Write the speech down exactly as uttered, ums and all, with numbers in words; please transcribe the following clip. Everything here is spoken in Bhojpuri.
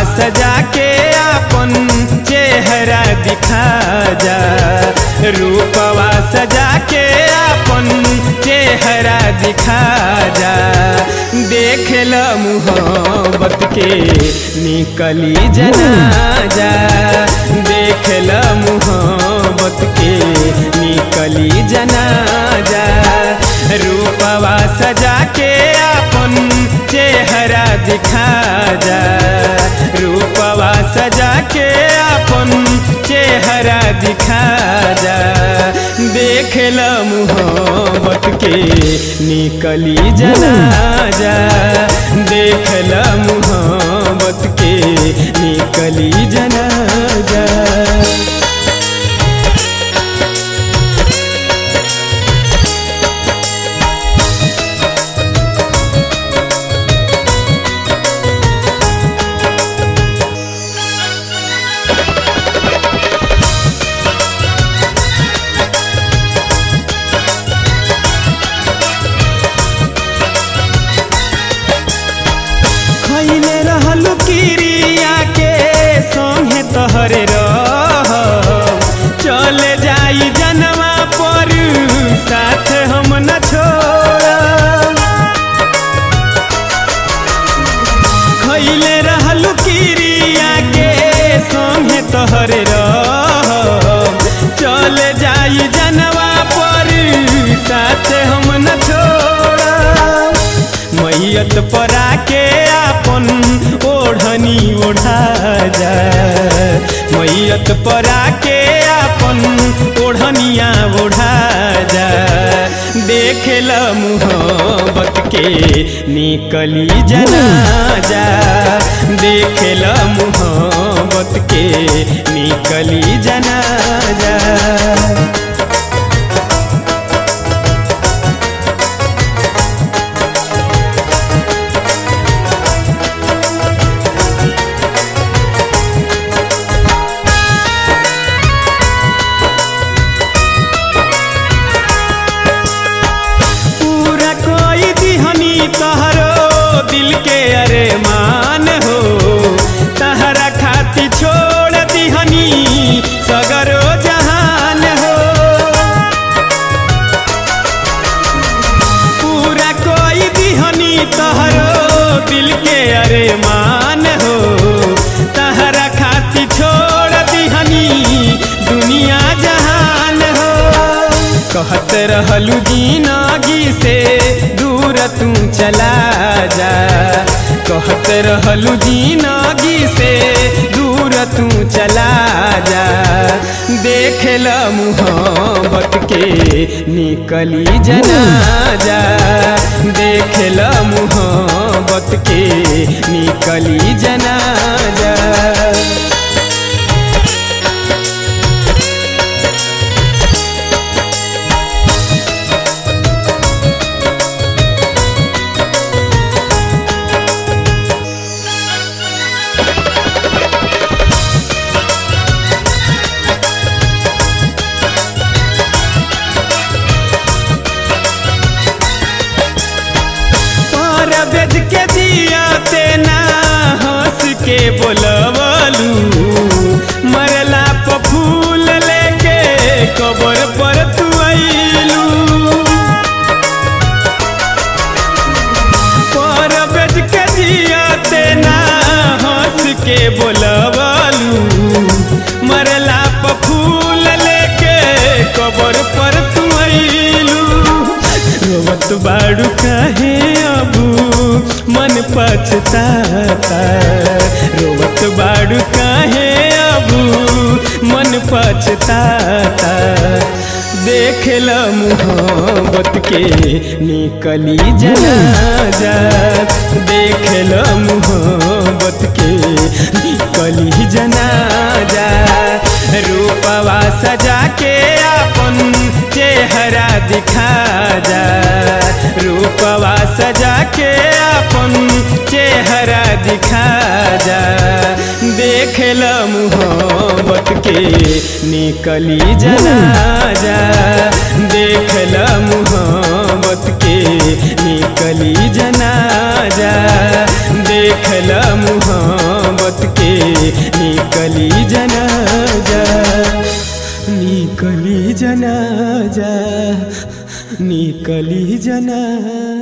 सजा के आपन चेहरा दिखा जा, रूपवा सजा के आपन चेहरा दिखा जा। देख ल मोहब्बत के निकली जनाजा, देख ल मोहब्बत के निकली जनाजा। रूपवा सजा के आपन चेहरा दिखा जा, रूपवा सजा के आपन चेहरा दिखा जा। देख ल मोहब्बत के निकली जनाजा, देख ल मोहब्बत के निकली जनाजा। खइले रहलू किरिया के संगे तोहरे रह, चले जाई जनवा पर साथ हम न छोड़। खइले रहलू किरिया के संगे तोहरे रह, चले जाई जनवा पर साथ हम न छोड़। मैयत परा के आपन ओढ़नी ओढ़ा जा, मैयत परा के आपन ओढ़निया ओढ़ा जा। देख ल मोहब्बत के निकली जनाजा, देख ल मोहब्बत के निकली जनाजा। तहरो दिल के अरमान हो, तहरा खाती छोड़ दिहनी सगरो जहान हो। पूरा कोई दिहनी तहरो दिल के अरमान हो, तहरा खाती छोड़ दिहनी दुनिया जहान हो। कहत रहलू जिंदगी से दूर तू चला जा, कहत रहलू जिंदगी से दूर तू चला जा। देख ल मोहब्बत के निकली जनाजा, देख ल मोहब्बत के निकली जनाजा। बेज के जिया तेना हंस के बोलवलू, मरला प फूल लेके कबर पर तू अइलू। पर बेज के जिया तेना हंस के बोलवलू, मरला प फूल लेके कबर पर तू अइलू। रोवत बाड़ू काहे अबू मन पछताता, रोवत बाड़ू काहे अबू मन पछताता। देख ल मोहब्बत के निकली जनाजा, देख ल मोहब्बत के निकली जनाजा। रूपवा सजा के आपन चेहरा दिखा जा, रूपवा सजा के आपन चेहरा दिखा जा। देख ल मोहब्बत के निकली जनाजा, देख ल मोहब्बत के निकली जनाजा, देख ल मोहब्बत के निकली जनाजा निकली जनाजा निकली जनाजा।